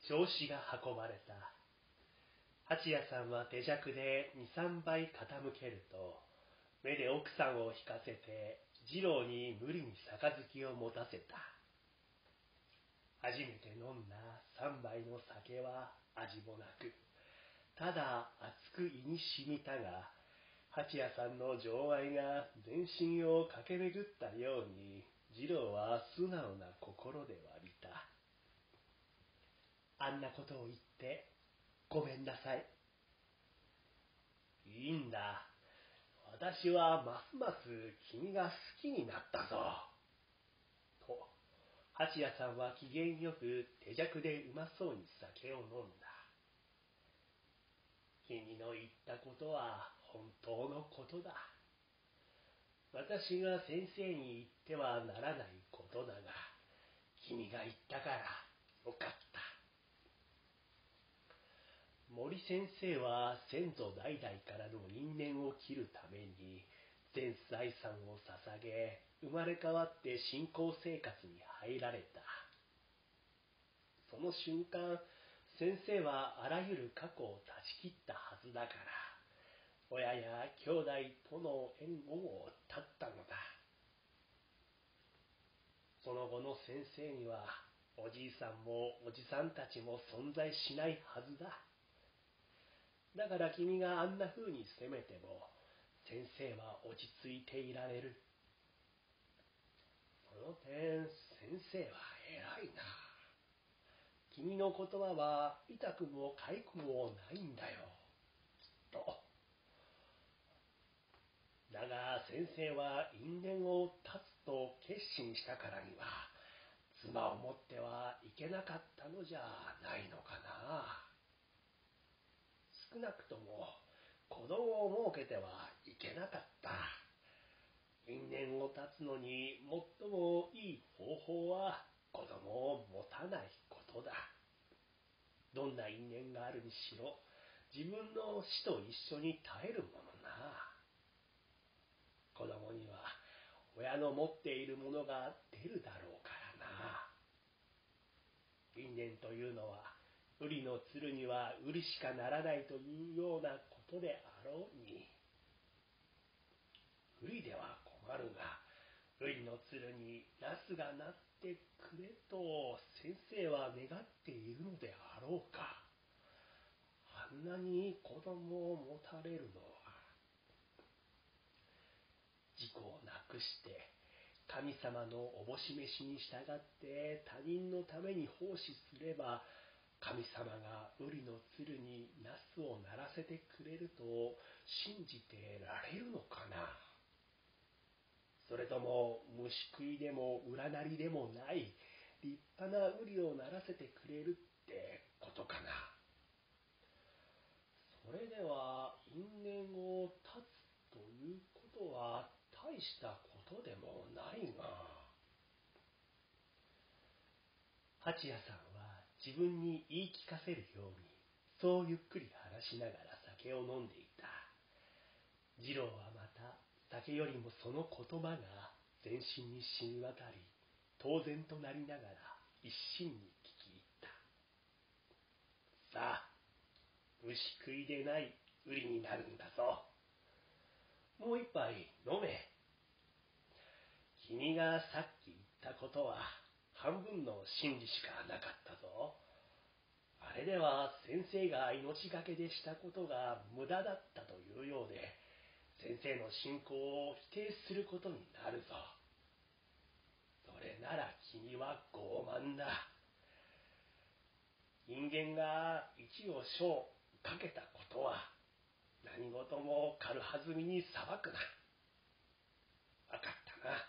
調子が運ばれた。八谷さんは手酌で2、3杯傾けると、目で奥さんを引かせて、次郎に無理に杯を持たせた。初めて飲んだ3杯の酒は味もなく、ただ熱く胃に染みたが、八谷さんの情愛が全身を駆け巡ったように、次郎は素直な心でわびた。あんなことを言ってごめんなさい。いいんだ。私はますます君が好きになったぞ。と、八谷さんは機嫌よく手酌でうまそうに酒を飲んだ。君の言ったことは本当のことだ。私が先生に言ってはならないことだが、君が言ったからよかった。森先生は先祖代々からの因縁を切るために全財産を捧げ、生まれ変わって信仰生活に入られた。その瞬間、先生はあらゆる過去を断ち切ったはずだから、親や兄弟との縁を断ったのだ。その後の先生には、おじいさんもおじさんたちも存在しないはずだ。だから君があんな風に責めても、先生は落ち着いていられる。その点、先生は偉いな。君の言葉は痛くも痒くもないんだよ、きっと。だが先生は因縁を断つと決心したからには、妻を持ってはいけなかったのじゃないのかな。少なくとも子供を設けてはいけなかった。因縁を断つのに最もいい方法は子供を持たないことだ。どんな因縁があるにしろ、自分の死と一緒に耐えるものな。子供には親の持っているものが出るだろうからな。因縁というのは、ウリのつるにはウリしかならないというようなことであろうに。ウリでは困るが、ウリのつるにナスがなってくれと先生は願っているのであろうか。あんなに子供を持たれるのは。自己をなくして神様のおぼし召しに従って他人のために奉仕すれば、神様がウリのつるにナスをならせてくれると信じてられるのかな。それとも虫食いでも占いでもない立派なウリをならせてくれるってことかな。それでは因縁を断つということは大したことでもないが。八谷さんは自分に言い聞かせるように、そうゆっくり話しながら酒を飲んでいた。次郎はまた酒よりもその言葉が全身に染み渡り、当然となりながら一心に聞き入った。さあ、虫食いでないウリになるんだぞ。もう一杯飲め。君がさっき言ったことは半分の真理しかなかったぞ。あれでは先生が命がけでしたことが無駄だったというようで、先生の信仰を否定することになるぞ。それなら君は傲慢だ。人間が一を生かけたことは何事も軽はずみに裁くな。わかったな。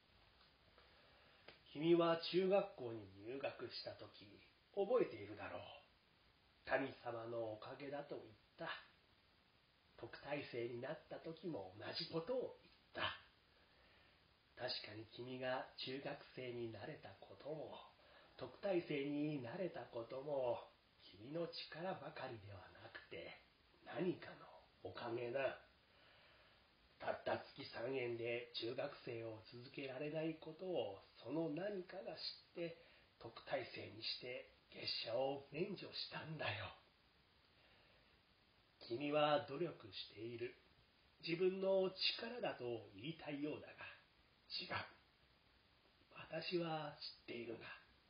君は中学校に入学したとき、覚えているだろう。神様のおかげだと言った。特待生になったときも同じことを言った。確かに君が中学生になれたことも、特待生になれたことも、君の力ばかりではなくて、何かのおかげだ。たった月3円で中学生を続けられないことをその何かが知って特待生にして月謝を免除したんだよ。君は努力している。自分の力だと言いたいようだが、違う。私は知っているが、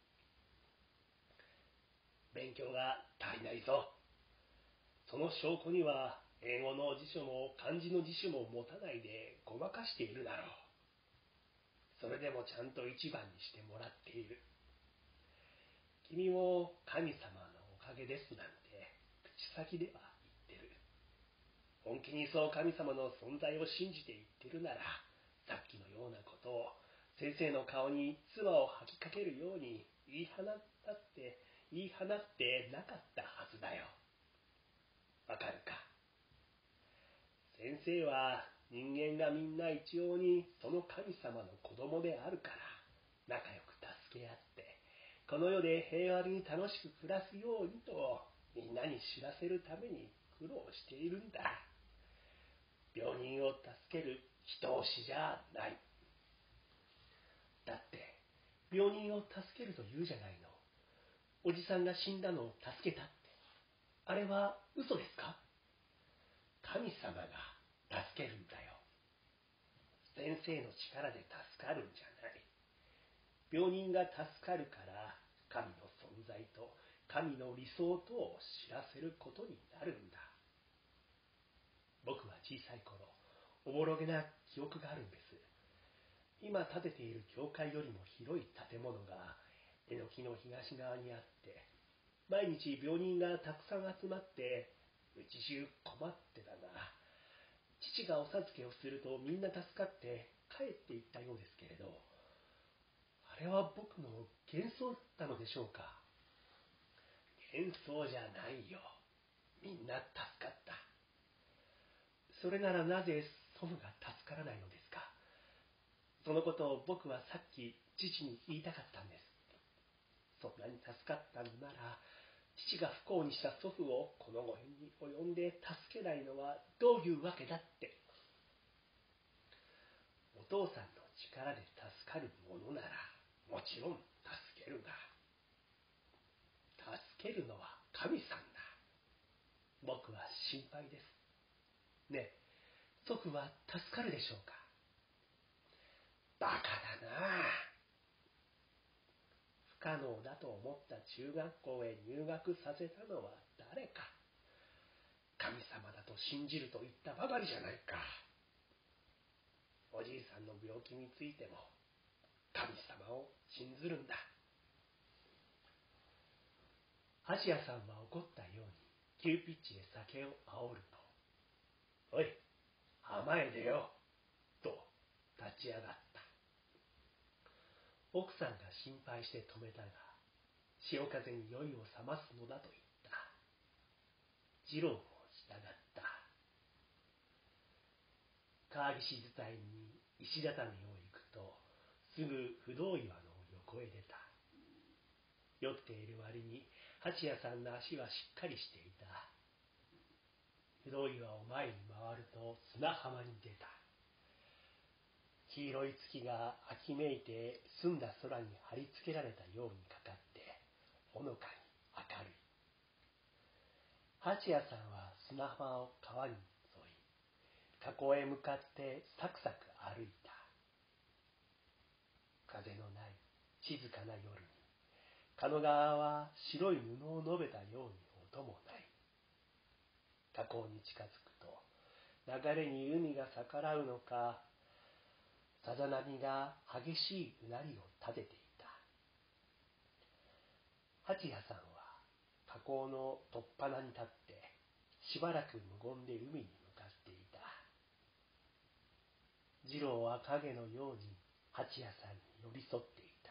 勉強が足りないぞ。その証拠には、英語の辞書も漢字の辞書も持たないでごまかしているだろう。それでもちゃんと一番にしてもらっている。君も神様のおかげですなんて口先では言ってる。本気にそう神様の存在を信じて言ってるなら、さっきのようなことを先生の顔に唾を吐きかけるように言い放ってなかったはずだよ。わかるか？先生は人間がみんな一様にその神様の子供であるから仲良く助け合ってこの世で平和に楽しく暮らすようにとみんなに知らせるために苦労しているんだ。病人を助ける人押しじゃない。だって病人を助けると言うじゃないの。おじさんが死んだのを助けたって。あれは嘘ですか？神様が助けるんだよ。先生の力で助かるんじゃない。病人が助かるから神の存在と神の理想とを知らせることになるんだ。僕は小さい頃、おぼろげな記憶があるんです。今建てている教会よりも広い建物が榎木の東側にあって、毎日病人がたくさん集まってうち中困ってたが、父がお授けをするとみんな助かって帰っていったようですけれど、あれは僕の幻想だったのでしょうか？幻想じゃないよ。みんな助かった。それならなぜ祖父が助からないのですか？そのことを僕はさっき父に言いたかったんです。そんなに助かったのなら、父が不幸にした祖父をこのご縁に及んで助けないのはどういうわけだって。お父さんの力で助かるものならもちろん助けるが、助けるのは神さんだ。僕は心配です。ねえ、祖父は助かるでしょうか？バカだな。不可能だと思った中学校へ入学させたのは誰か。神様だと信じると言ったばかりじゃないか。おじいさんの病気についても神様を信ずるんだ。橋谷さんは怒ったように急ピッチで酒を煽ると、おい、甘えでよ、と立ち上がった。奥さんが心配して止めたが、潮風に酔いを覚ますのだと言った。次郎も従った。川岸伝いに石畳を行くと、すぐ不動岩の横へ出た。酔っている割に八谷さんの足はしっかりしていた。不動岩を前に回ると砂浜に出た。黄色い月が秋めいて澄んだ空に貼り付けられたようにかかってほのかに明るい。八谷さんは砂浜を川に沿い、河口へ向かってサクサク歩いた。風のない静かな夜に、狩野川は白い布を述べたように音もない。河口に近づくと、流れに海が逆らうのか、さざ波が激しいうなりを立てていた。八谷さんは河口の突端に立って、しばらく無言で海に向かっていた。次郎は影のように八谷さんに寄り添っていた。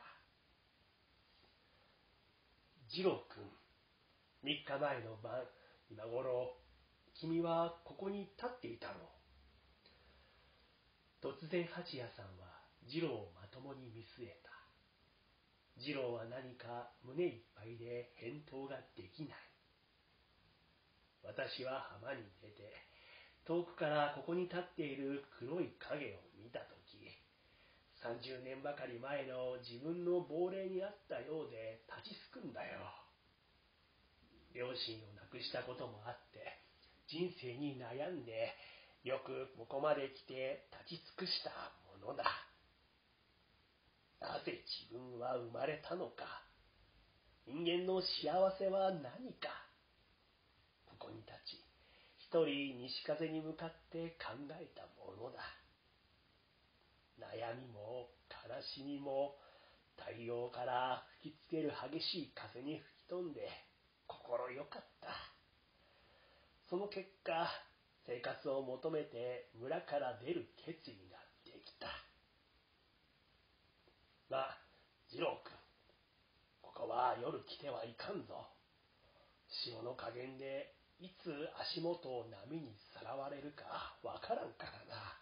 次郎君、3日前の晩、今頃、君はここに立っていたの？突然八谷さんは次郎をまともに見据えた。次郎は何か胸いっぱいで返答ができない。私は浜に出て、遠くからここに立っている黒い影を見たとき、30年ばかり前の自分の亡霊に会ったようで立ちすくんだよ。 両親を亡くしたこともあって、人生に悩んで、よくここまで来て立ち尽くしたものだ。なぜ自分は生まれたのか。人間の幸せは何か。ここに立ち、一人西風に向かって考えたものだ。悩みも悲しみも太陽から吹きつける激しい風に吹き飛んで心よかった。その結果、生活を求めて村から出る決意ができた。まあ、次郎君、ここは夜来てはいかんぞ。潮の加減でいつ足元を波にさらわれるかわからんからな。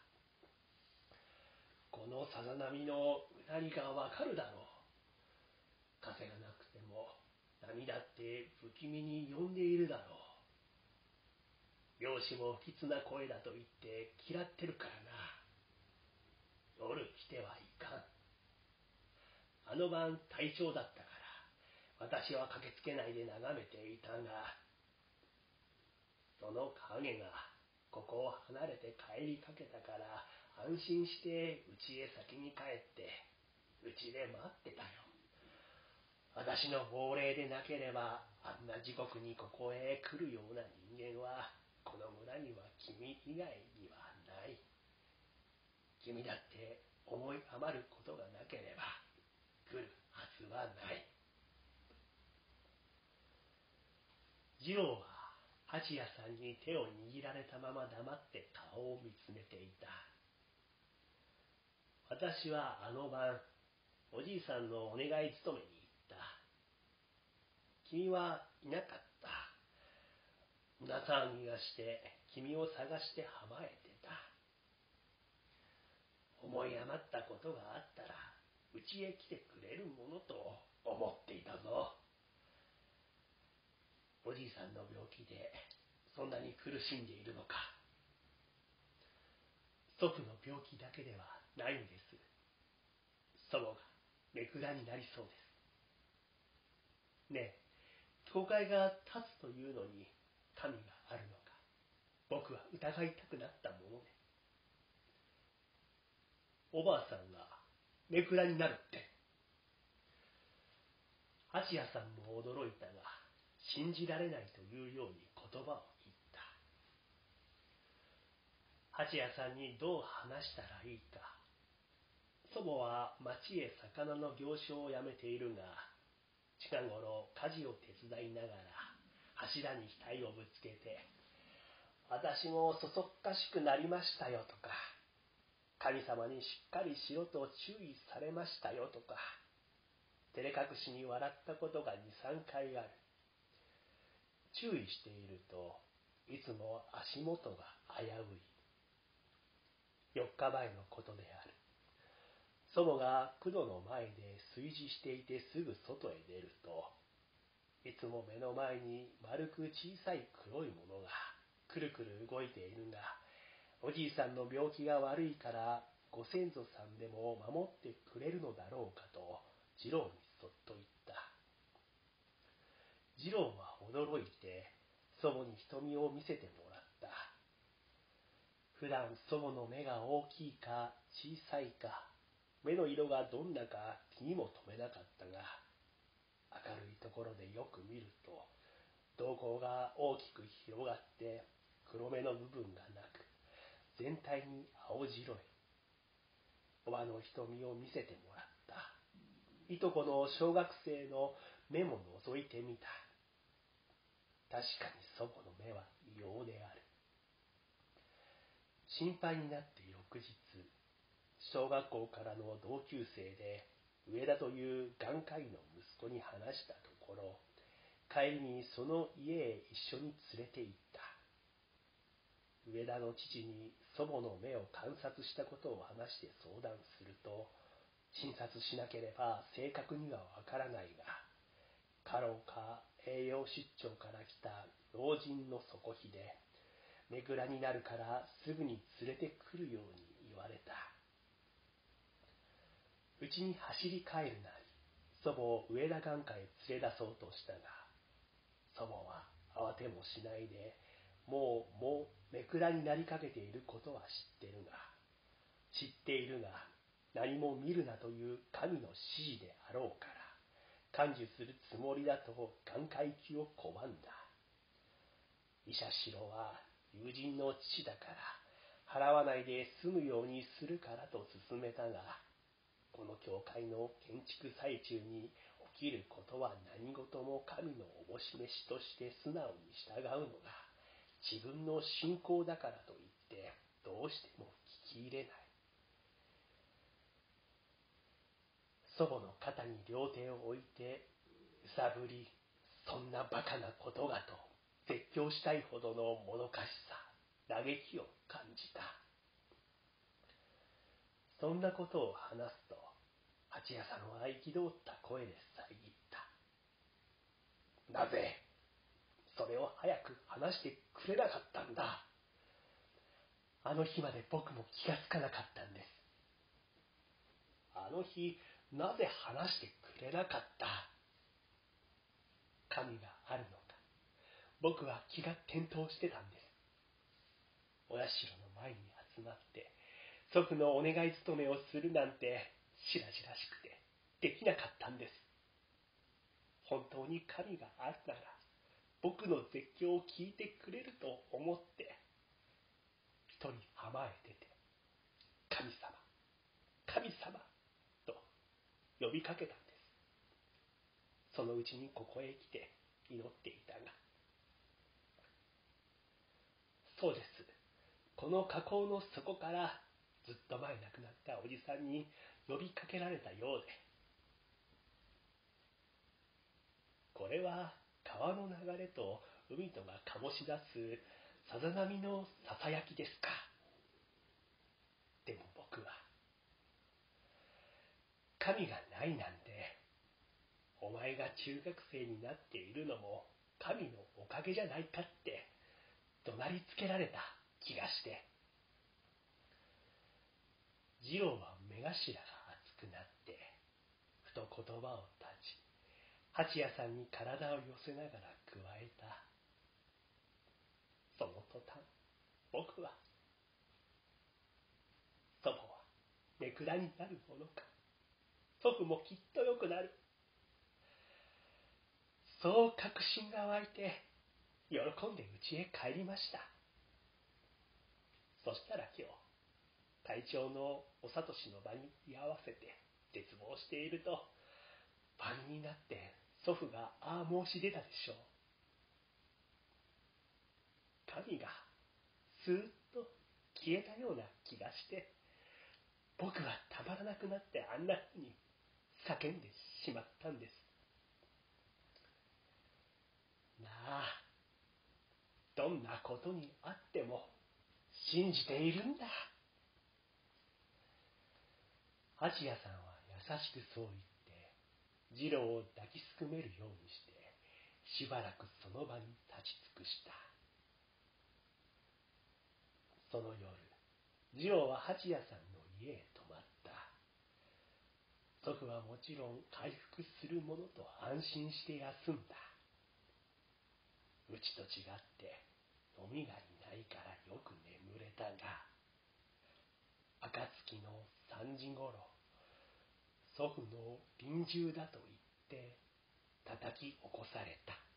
このさざ波のうなりがわかるだろう。風がなくても波だって不気味に呼んでいるだろう。漁師も不吉な声だと言って嫌ってるからな。夜来てはいかん。あの晩大正だったから私は駆けつけないで眺めていたが、その影がここを離れて帰りかけたから安心して家へ先に帰って家で待ってたよ。私の亡霊でなければあんな時刻にここへ来るような人間はこの村には君以外にはない。君だって思い余ることがなければ来るはずはない。次郎は八谷さんに手を握られたまま黙って顔を見つめていた。私はあの晩、おじいさんのお願い勤めに行った。君はいなかった。胸騒ぎがして君を探して構えてた。思い余ったことがあったらうちへ来てくれるものと思っていたぞ。おじいさんの病気でそんなに苦しんでいるのか。祖父の病気だけではないんです。祖母がめくらになりそうです。ねえ、教会が立つというのに神があるのか、僕は疑いたくなったもので。おばあさんがめくらになるって。八谷さんも驚いたが、信じられないというように言葉を言った。八谷さんにどう話したらいいか。祖母は町へ魚の行商をやめているが、近頃家事を手伝いながら柱に額をぶつけて、私もそそっかしくなりましたよとか、神様にしっかりしろと注意されましたよとか、照れ隠しに笑ったことが2、3回ある。注意しているといつも足元が危うい。4日前のことである。祖母が九度の前で炊事していてすぐ外へ出ると、いつも目の前に丸く小さい黒いものがくるくる動いているが、おじいさんの病気が悪いからご先祖さんでも守ってくれるのだろうかと次郎にそっと言った。次郎は驚いて祖母に瞳を見せてもらった。普段祖母の目が大きいか小さいか、目の色がどんなか気にも留めなかったが、明るいところでよく見ると瞳孔が大きく広がって黒目の部分がなく、全体に青白い。おばの瞳を見せてもらった。いとこの小学生の目も覗いてみた。確かに祖母の目は異様である。心配になって翌日、小学校からの同級生で上田という眼科医の息子に話したところ、帰りにその家へ一緒に連れて行った。上田の父に祖母の目を観察したことを話して相談すると、診察しなければ正確にはわからないが、家老か栄養失調から来た老人の底火で、めぐらになるからすぐに連れてくるように言われた。うちに走り帰るなり、祖母を上田眼科へ連れ出そうとしたが、祖母はてもしないで、もうめくらになりかけていることは知っているが、何も見るなという神の指示であろうから、感受するつもりだと眼科行きを拒んだ。医者四郎は友人の父だから払わないで済むようにするからと勧めたが、この教会の建築最中に起きることは何事も神のおぼしめしとして素直に従うのが自分の信仰だからといってどうしても聞き入れない。祖母の肩に両手を置いて揺さぶり、そんなバカなことがと絶叫したいほどのもどかしさ、嘆きを感じた。そんなことを話すと、八谷さんは憤った声で遮った。なぜそれを早く話してくれなかったんだ。あの日まで僕も気がつかなかったんです。あの日、なぜ話してくれなかった。神があるのか。僕は気が転倒してたんです。お社の前に集まって祖父のお願い務めをするなんてしらじらしくてできなかったんです。本当に神があるなら僕の絶叫を聞いてくれると思って一人浜へ出て神様、神様と呼びかけたんです。そのうちにここへ来て祈っていたが、そうです。この河口の底からずっと前亡くなったおじさんに呼びかけられたようで、これは川の流れと海とが醸し出すさざ波のささやきですか。でも僕は神がないなんて、お前が中学生になっているのも神のおかげじゃないかって怒鳴りつけられた気がして、次郎は目頭が熱くなってふと言葉を断ち、八谷さんに体を寄せながら加えた。その途端、僕は、祖母はめくらになるものか、祖父もきっと良くなる、そう確信が湧いて喜んで家へ帰りました。そしたら今日、隊長のお聡の場に居合わせて絶望していると、晩になって祖父がああ申し出たでしょう。神がスーッと消えたような気がして、僕はたまらなくなってあんなふうに叫んでしまったんです。なあ、どんなことにあっても信じているんだ。八谷さんは優しくそう言って、次郎を抱きすくめるようにして、しばらくその場に立ち尽くした。その夜、次郎は八谷さんの家へ泊まった。祖父はもちろん回復するものと安心して休んだ。うちと違って飲みがいないからよく眠れたが、暁の3時ごろ、祖父の臨終だと言って叩き起こされた。